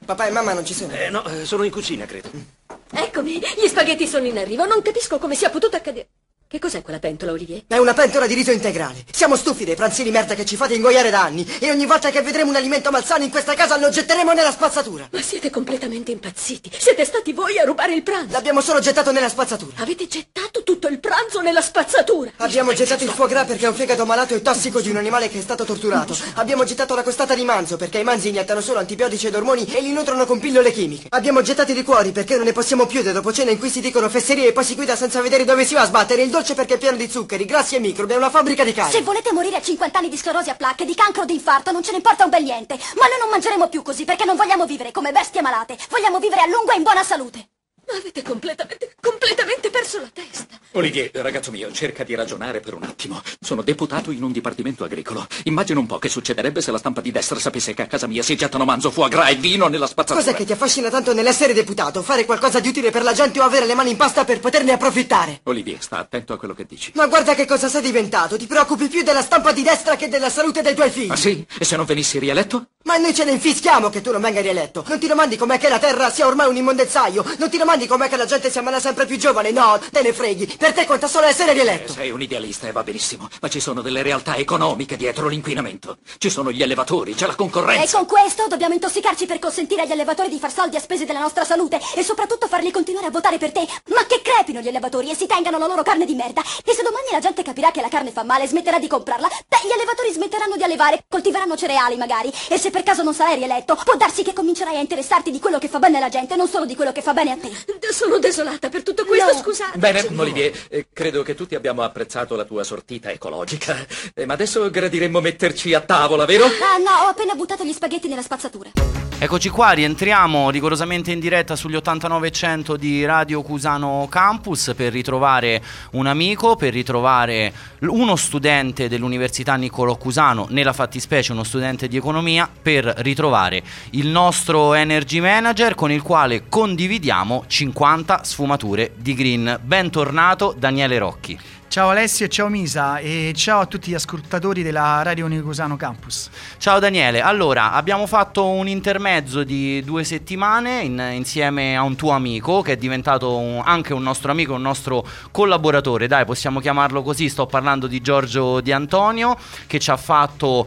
Papà e mamma non ci sono? No, sono in cucina, credo. Eccomi, gli spaghetti sono in arrivo. Non capisco come sia potuto accadere. Che cos'è quella pentola, Olivier? È una pentola di riso integrale. Siamo stufi dei pranzi di merda che ci fate ingoiare da anni. E ogni volta che vedremo un alimento malsano in questa casa lo getteremo nella spazzatura. Ma siete completamente impazziti. Siete stati voi a rubare il pranzo. L'abbiamo solo gettato nella spazzatura. Avete gettato tutto il pranzo nella spazzatura. Abbiamo gettato il foie gras perché è un fegato malato e tossico di un animale che è stato torturato. Abbiamo gettato la costata di manzo perché i manzi iniettano solo antibiotici ed ormoni e li nutrono con pillole chimiche. Abbiamo gettato i liquori perché non ne possiamo più dopo cena in cui si dicono fesserie e poi si guida senza vedere dove si va a sbattere. Il dolce perché è pieno di zuccheri, grassi e microbi, è una fabbrica di carne. Se volete morire a 50 anni di sclerosi a placche, di cancro o di infarto, non ce ne importa un bel niente. Ma noi non mangeremo più così perché non vogliamo vivere come bestie malate. Vogliamo vivere a lungo e in buona salute. Ma avete completamente perso la testa. Olivier, ragazzo mio, cerca di ragionare per un attimo. Sono deputato in un dipartimento agricolo. Immagina un po' che succederebbe se la stampa di destra sapesse che a casa mia si gettano manzo, foie gras e vino nella spazzatura. Cos'è che ti affascina tanto nell'essere deputato? Fare qualcosa di utile per la gente o avere le mani in pasta per poterne approfittare? Olivier, sta attento a quello che dici. Ma guarda che cosa sei diventato. Ti preoccupi più della stampa di destra che della salute dei tuoi figli. Ah sì? E se non venissi rieletto? Ma noi ce ne infischiamo che tu non venga rieletto. Non ti domandi com'è che la terra sia ormai un immondezzaio. Non ti domandi com'è che la gente si ammala sempre più giovane. No, te ne freghi. Per te conta solo essere rieletto. Sei un idealista e va benissimo, ma ci sono delle realtà economiche dietro l'inquinamento. Ci sono gli allevatori, c'è la concorrenza. E con questo dobbiamo intossicarci per consentire agli allevatori di far soldi a spese della nostra salute e soprattutto farli continuare a votare per te. Ma che crepino gli allevatori e si tengano la loro carne di merda. E se domani la gente capirà che la carne fa male e smetterà di comprarla, beh, gli allevatori smetteranno di allevare, coltiveranno cereali magari. E se per caso non sarai rieletto, può darsi che comincerai a interessarti di quello che fa bene alla gente, non solo di quello che fa bene a te. Sono desolata per tutto questo, No. scusate. Bene, Olivier, credo che tutti abbiamo apprezzato la tua sortita ecologica. Ma adesso gradiremmo metterci a tavola, vero? Ah no, ho appena buttato gli spaghetti nella spazzatura. Eccoci qua, rientriamo rigorosamente in diretta sugli 89.100 di Radio Cusano Campus per ritrovare un amico, per ritrovare uno studente dell'Università Niccolò Cusano, nella fattispecie uno studente di economia, per ritrovare il nostro Energy Manager con il quale condividiamo 50 sfumature di green. Bentornato Daniele Rocchi. Ciao Alessio e ciao Misa e ciao a tutti gli ascoltatori della Radio Cusano Campus. Ciao Daniele, allora abbiamo fatto un intermezzo di 2 settimane insieme a un tuo amico che è diventato anche un nostro amico, un nostro collaboratore, dai, possiamo chiamarlo così. Sto parlando di Giorgio Di Antonio, che ci ha fatto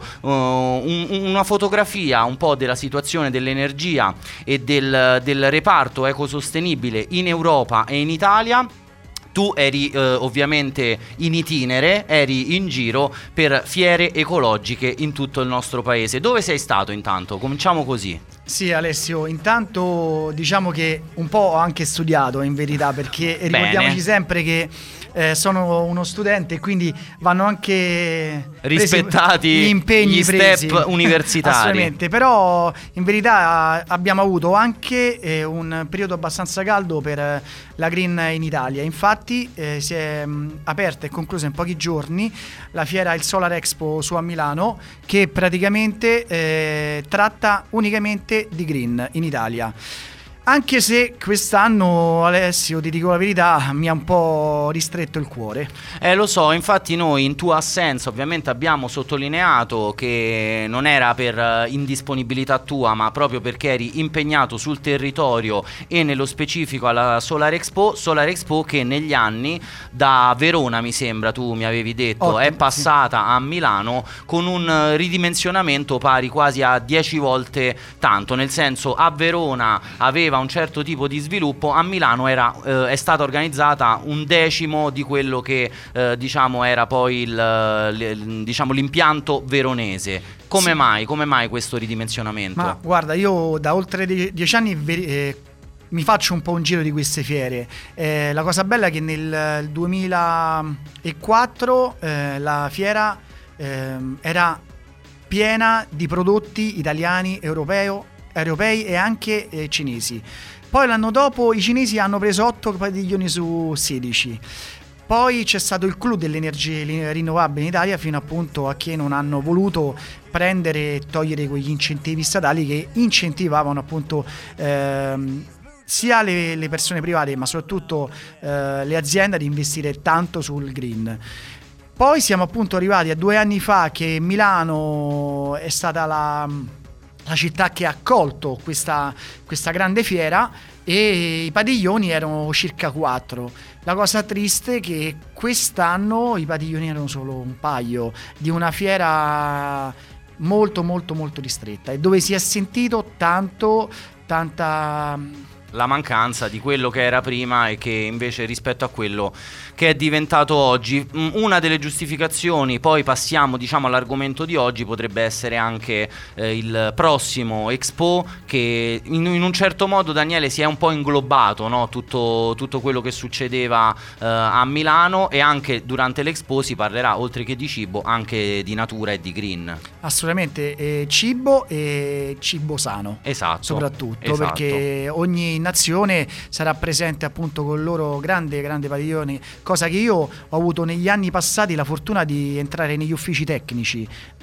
una fotografia un po' della situazione dell'energia e del reparto ecosostenibile in Europa e in Italia. Tu eri ovviamente in itinere, eri in giro per fiere ecologiche in tutto il nostro paese. Dove sei stato intanto? Cominciamo così. Sì Alessio, intanto diciamo che un po' ho anche studiato in verità, perché ricordiamoci sempre che sono uno studente e quindi vanno anche rispettati gli impegni gli presi. step universitari. Assolutamente, però in verità abbiamo avuto anche un periodo abbastanza caldo per la green in Italia. Infatti si è aperta e conclusa in pochi giorni la fiera Il Solar Expo su a Milano, che praticamente tratta unicamente di green in Italia. Anche se quest'anno, Alessio, ti dico la verità, mi ha un po' ristretto il cuore. Lo so, infatti noi in tua assenza ovviamente abbiamo sottolineato che non era per indisponibilità tua, ma proprio perché eri impegnato sul territorio e nello specifico alla Solar Expo che negli anni da Verona, mi sembra, tu mi avevi detto, Ottimo, è passata a Milano con un ridimensionamento pari quasi a 10 volte tanto, nel senso a Verona aveva un certo tipo di sviluppo, a Milano è stata organizzata un decimo di quello che diciamo era poi l'impianto veronese. Come mai questo ridimensionamento? Ma guarda, io da oltre 10 anni mi faccio un po' un giro di queste fiere. La cosa bella è che nel 2004 la fiera era piena di prodotti italiani, europei e anche cinesi. Poi l'anno dopo i cinesi hanno preso 8 padiglioni su 16. Poi c'è stato il clou delle energie rinnovabili in Italia, fino appunto a che non hanno voluto prendere e togliere quegli incentivi statali che incentivavano appunto sia le persone private ma soprattutto le aziende ad investire tanto sul green. Poi siamo appunto arrivati a 2 anni fa che Milano è stata la la città che ha accolto questa grande fiera, e i padiglioni erano circa 4. La cosa triste è che quest'anno i padiglioni erano solo un paio, di una fiera molto molto molto ristretta, e dove si è sentito tanta la mancanza di quello che era prima, e che invece rispetto a quello che è diventato oggi. Una delle giustificazioni, poi passiamo diciamo all'argomento di oggi, potrebbe essere anche il prossimo Expo, che in un certo modo, Daniele, si è un po' inglobato, no? tutto quello che succedeva a Milano, e anche durante l'Expo si parlerà, oltre che di cibo, anche di natura e di green. Assolutamente, cibo e cibo sano. Esatto. Soprattutto, esatto. Perché ogni nazione sarà presente appunto con il loro grande padiglione, cosa che io ho avuto negli anni passati la fortuna di entrare negli uffici tecnici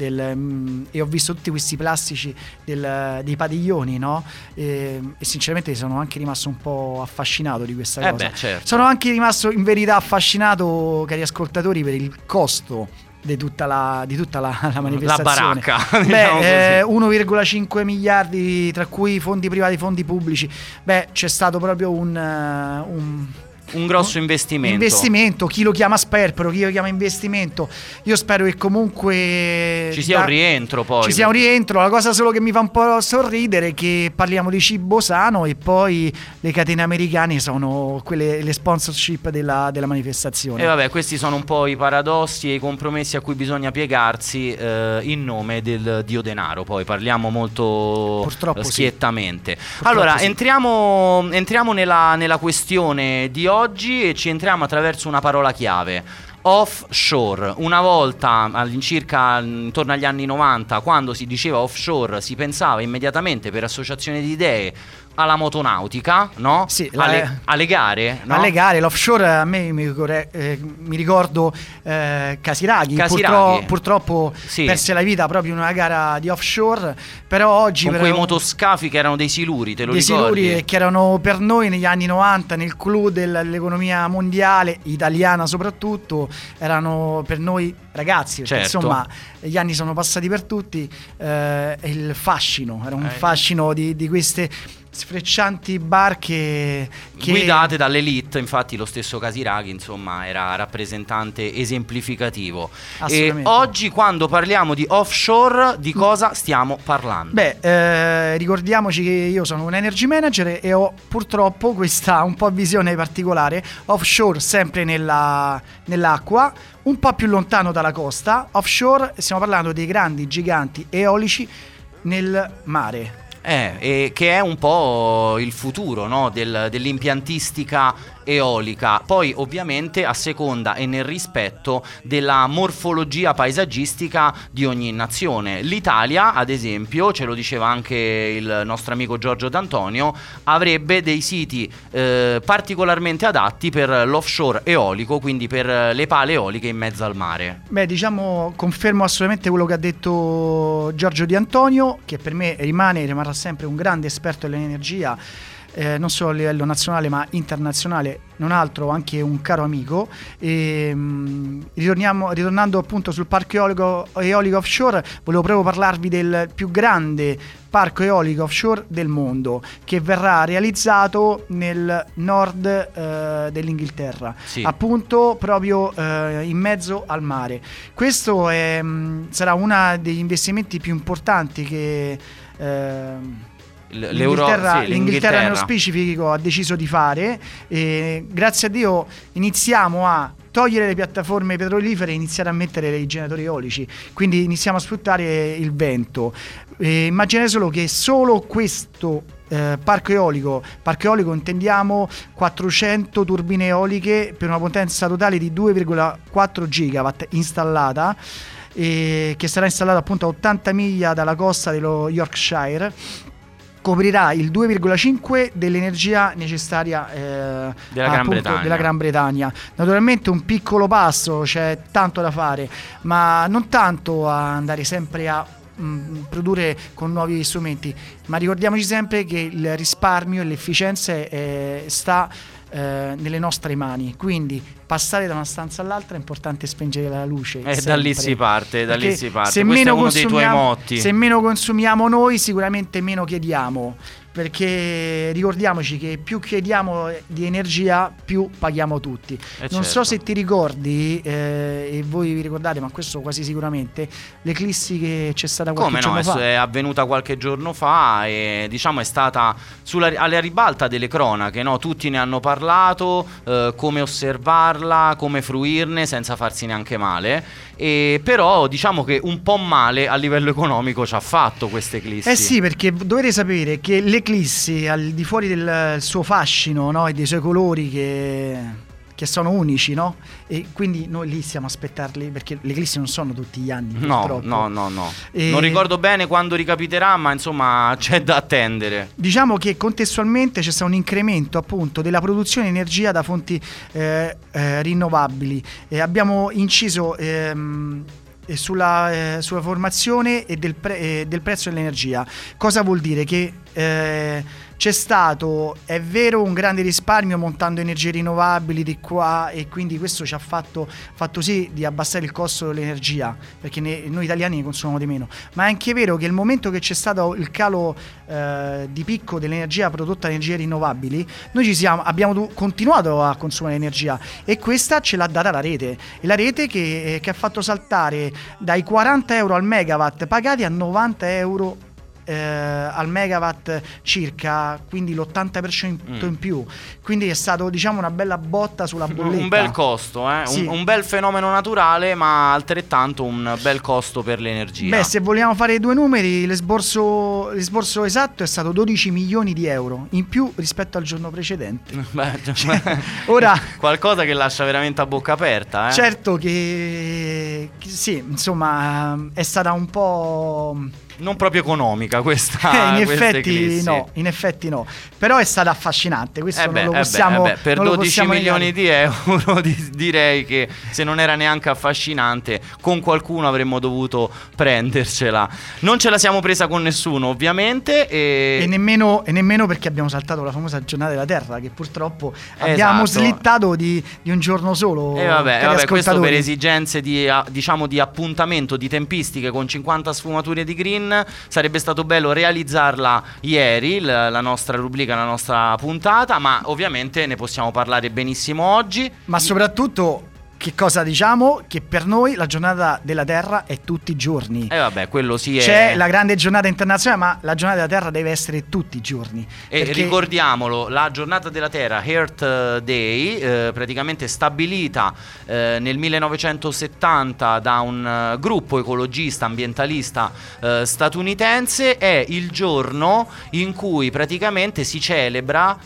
e ho visto tutti questi plastici dei padiglioni, no? E sinceramente sono anche rimasto un po' affascinato di questa cosa. Beh, certo. Sono anche rimasto in verità affascinato, cari ascoltatori, per il costo di tutta la manifestazione. La baracca, diciamo così. 1,5 miliardi, tra cui fondi privati, fondi pubblici. Beh, c'è stato proprio un grosso investimento. Chi lo chiama sperpero, chi lo chiama investimento. Io spero che comunque ci sia un rientro, poi ci sia un rientro. La cosa solo che mi fa un po' sorridere è che parliamo di cibo sano e poi le catene americane sono quelle, le sponsorship della manifestazione. E vabbè, questi sono un po' i paradossi e i compromessi a cui bisogna piegarsi in nome del dio denaro. Poi parliamo molto Purtroppo schiettamente. Purtroppo allora, sì. entriamo nella questione di oggi, e ci entriamo attraverso una parola chiave: offshore. Una volta, all'incirca intorno agli anni 90, quando si diceva offshore, si pensava immediatamente, per associazione di idee, alla motonautica, no? Sì, alle gare, no? Alle gare, l'offshore, a me mi ricordo Casiraghi. Purtroppo sì, perse la vita proprio in una gara di offshore, però oggi con quei motoscafi che erano dei siluri, te lo dei ricordi? Siluri, che erano per noi negli anni 90 nel clou dell'economia mondiale, italiana soprattutto, erano per noi ragazzi, perché certo, insomma gli anni sono passati per tutti, il fascino, era un fascino di queste sfreccianti barche guidate dall'elite. Infatti lo stesso Casiraghi, insomma, era rappresentante esemplificativo. E oggi, quando parliamo di offshore, di cosa stiamo parlando? Beh, ricordiamoci che io sono un energy manager e ho purtroppo questa un po' visione particolare. Offshore sempre nell'acqua, un po' più lontano dalla costa. Offshore, stiamo parlando dei grandi giganti eolici nel mare. E che è un po' il futuro, no? dell'impiantistica eolica. Poi ovviamente a seconda e nel rispetto della morfologia paesaggistica di ogni nazione. L'Italia, ad esempio, ce lo diceva anche il nostro amico Giorgio D'Antonio, avrebbe dei siti particolarmente adatti per l'offshore eolico, quindi per le pale eoliche in mezzo al mare. Beh, diciamo, confermo assolutamente quello che ha detto Giorgio D'Antonio, che per me rimarrà sempre un grande esperto dell'energia, non solo a livello nazionale ma internazionale, non altro, anche un caro amico. Ritornando appunto sul parco eolico offshore, volevo proprio parlarvi del più grande parco eolico offshore del mondo, che verrà realizzato nel nord dell'Inghilterra, sì, appunto proprio in mezzo al mare. Questo sarà uno degli investimenti più importanti che l'Inghilterra nello specifico ha deciso di fare, e grazie a Dio iniziamo a togliere le piattaforme petrolifere e iniziare a mettere dei generatori eolici, quindi iniziamo a sfruttare il vento. Immaginate solo che solo questo parco eolico intendiamo 400 turbine eoliche per una potenza totale di 2,4 gigawatt installata, che sarà installata appunto a 80 miglia dalla costa dello Yorkshire. Coprirà il 2,5 dell'energia necessaria della Gran Bretagna. Naturalmente un piccolo passo, c'è tanto da fare, ma non tanto a andare sempre a produrre con nuovi strumenti, ma ricordiamoci sempre che il risparmio e l'efficienza sta nelle nostre mani, quindi passare da una stanza all'altra è importante spengere la luce. Da lì si parte, Perché questo se è meno uno dei tuoi motti. Se meno consumiamo noi, sicuramente meno chiediamo, perché ricordiamoci che più chiediamo di energia, più paghiamo tutti. Non so se ti ricordi, e voi vi ricordate, ma questo quasi sicuramente, l'eclissi che c'è stata qualche giorno fa. È avvenuta qualche giorno fa e diciamo è stata alla ribalta delle cronache, no? Tutti ne hanno parlato, come osservarla, come fruirne senza farsi neanche male, e però diciamo che un po' male a livello economico ci ha fatto questa eclissi. Sì, perché dovete sapere che l'eclissi, al di fuori del suo fascino, no? E dei suoi colori che sono unici, no? E quindi noi lì stiamo a aspettarli, perché le eclissi non sono tutti gli anni, purtroppo. No. Non ricordo bene quando ricapiterà, ma insomma c'è da attendere. Diciamo che contestualmente c'è stato un incremento appunto della produzione di energia da fonti rinnovabili. Abbiamo inciso sulla formazione e del prezzo dell'energia. Cosa vuol dire? Che c'è stato, è vero, un grande risparmio montando energie rinnovabili di qua, e quindi questo ci ha fatto sì di abbassare il costo dell'energia, perché noi italiani ne consumiamo di meno, ma è anche vero che il momento che c'è stato il calo di picco dell'energia prodotta da energie rinnovabili, noi abbiamo continuato a consumare energia, e questa ce l'ha data la rete, e la rete che ha fatto saltare dai 40 euro al megawatt pagati a 90 euro al megawatt circa, quindi l'80% in più. Quindi è stato, diciamo, una bella botta sulla bolletta. Un bel costo, sì. un bel fenomeno naturale, ma altrettanto un bel costo per l'energia. Se vogliamo fare due numeri, l'esborso esatto è stato 12 milioni di euro in più rispetto al giorno precedente. Ora qualcosa che lascia veramente a bocca aperta. Certo che sì, insomma, è stata un po' non proprio economica questa. In effetti no. Però è stata affascinante. Questo non lo possiamo. Per non 12 milioni negare. di euro direi che se non era neanche affascinante, con qualcuno avremmo dovuto prendercela. Non ce la siamo presa con nessuno, ovviamente. E nemmeno perché abbiamo saltato la famosa giornata della Terra, che purtroppo abbiamo slittato di un giorno solo. Questo per esigenze di appuntamento, di tempistiche, con 50 sfumature di green. Sarebbe stato bello realizzarla ieri, la nostra rubrica, la nostra puntata, ma ovviamente ne possiamo parlare benissimo oggi. Ma soprattutto, che cosa diciamo? Che per noi la giornata della Terra è tutti i giorni. Quello sì. C'è la grande giornata internazionale, ma la giornata della Terra deve essere tutti i giorni. E ricordiamolo, la giornata della Terra, Earth Day, praticamente stabilita nel 1970 da un gruppo ecologista, ambientalista statunitense, è il giorno in cui praticamente si celebra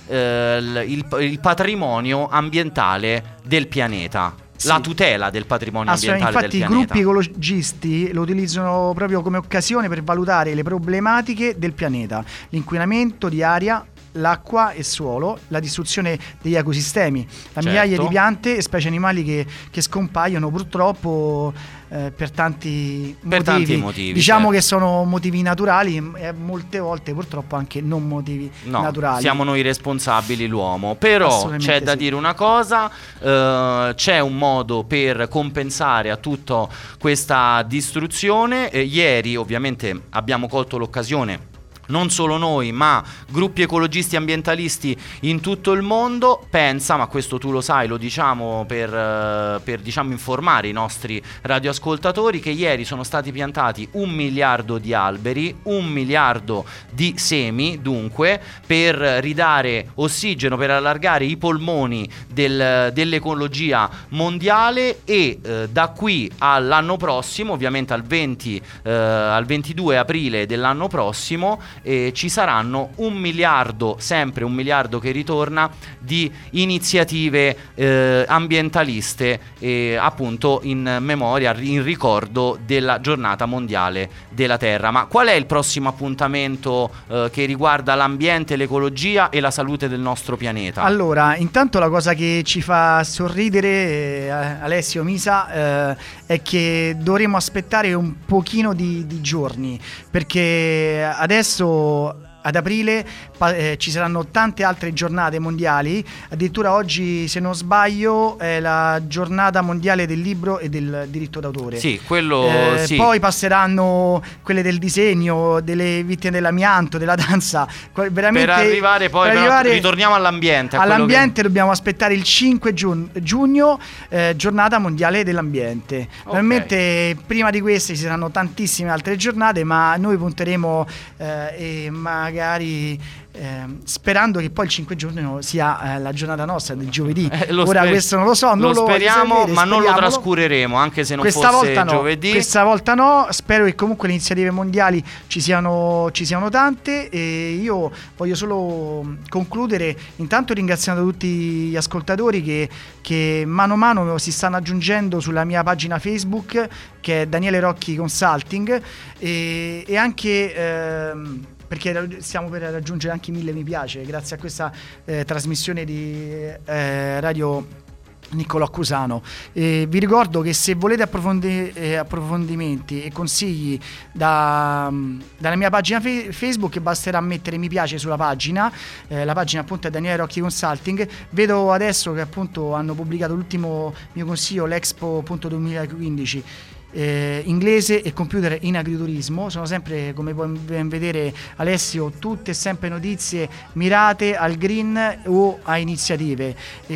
il patrimonio ambientale del pianeta. Sì. La tutela del patrimonio ambientale del pianeta. Infatti i gruppi ecologisti lo utilizzano proprio come occasione per valutare le problematiche del pianeta: l'inquinamento di aria, l'acqua e suolo, la distruzione degli ecosistemi, la migliaia di piante e specie animali che scompaiono purtroppo per tanti motivi. Diciamo che sono motivi naturali e molte volte purtroppo anche non motivi naturali. Siamo noi responsabili, l'uomo. Però c'è da dire una cosa, c'è un modo per compensare a tutta questa distruzione. Ieri ovviamente abbiamo colto l'occasione, non solo noi, ma gruppi ecologisti ambientalisti in tutto il mondo. Pensa, ma questo tu lo sai, lo diciamo per diciamo informare i nostri radioascoltatori, che ieri sono stati piantati 1 miliardo di alberi, 1 miliardo di semi, dunque, per ridare ossigeno, per allargare i polmoni dell'ecologia mondiale, e da qui all'anno prossimo, ovviamente al 22 aprile dell'anno prossimo, ci saranno 1 miliardo, sempre 1 miliardo che ritorna, di iniziative ambientaliste, appunto in memoria, in ricordo della giornata mondiale della Terra. Ma qual è il prossimo appuntamento che riguarda l'ambiente, l'ecologia e la salute del nostro pianeta? Allora, intanto la cosa che ci fa sorridere, Alessio, Misa, è che dovremo aspettare un pochino di giorni, perché adesso ad aprile ci saranno tante altre giornate mondiali, addirittura oggi, se non sbaglio, è la giornata mondiale del libro e del diritto d'autore. Sì, quello sì. Poi passeranno quelle del disegno, delle vittime dell'amianto, della danza. Veramente, per arrivare poi, però, ritorniamo all'ambiente. All'ambiente dobbiamo aspettare il 5 giugno, giornata mondiale dell'ambiente. Probabilmente prima di queste ci saranno tantissime altre giornate, ma noi punteremo e magari sperando che poi il 5 giugno sia la giornata nostra del giovedì. Ora questo non lo so, lo speriamo, ma non lo trascureremo, anche se non questa fosse volta no, giovedì. Questa volta no, spero che comunque le iniziative mondiali ci siano tante, e io voglio solo concludere intanto ringraziando tutti gli ascoltatori che mano a mano si stanno aggiungendo sulla mia pagina Facebook, che è Daniele Rocchi Consulting, e anche perché stiamo per raggiungere anche 1000 mi piace grazie a questa trasmissione di Radio Niccolò Cusano. Vi ricordo che se volete approfondimenti e consigli dalla mia pagina Facebook, basterà mettere mi piace sulla pagina. La pagina appunto è Daniele Rocchi Consulting. Vedo adesso che appunto hanno pubblicato l'ultimo mio consiglio, l'Expo 2015, inglese e computer in agriturismo. Sono sempre, come puoi ben vedere Alessio, tutte sempre notizie mirate al green o a iniziative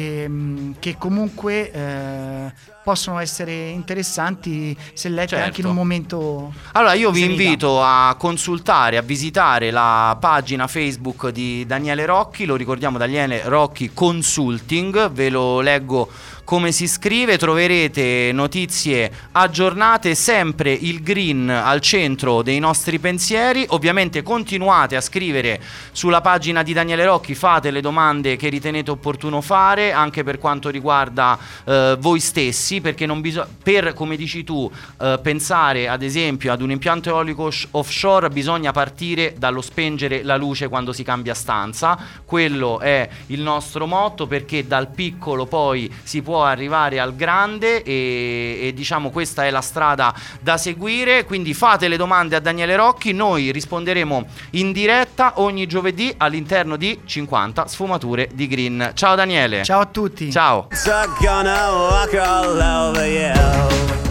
che comunque possono essere interessanti se lette anche in un momento. Allora io vi invito a consultare, a visitare la pagina Facebook di Daniele Rocchi. Lo ricordiamo, Daniele Rocchi Consulting, ve lo leggo come si scrive. Troverete notizie aggiornate, sempre il green al centro dei nostri pensieri. Ovviamente continuate a scrivere sulla pagina di Daniele Rocchi, fate le domande che ritenete opportuno fare, anche per quanto riguarda voi stessi, perché non bisogna, per, come dici tu, pensare ad esempio ad un impianto eolico offshore, bisogna partire dallo spengere la luce quando si cambia stanza. Quello è il nostro motto, perché dal piccolo poi si può arrivare al grande, e diciamo questa è la strada da seguire. Quindi fate le domande a Daniele Rocchi, noi risponderemo in diretta ogni giovedì all'interno di 50 sfumature di green. Ciao Daniele. Ciao a tutti. Ciao. So gonna walk all over you.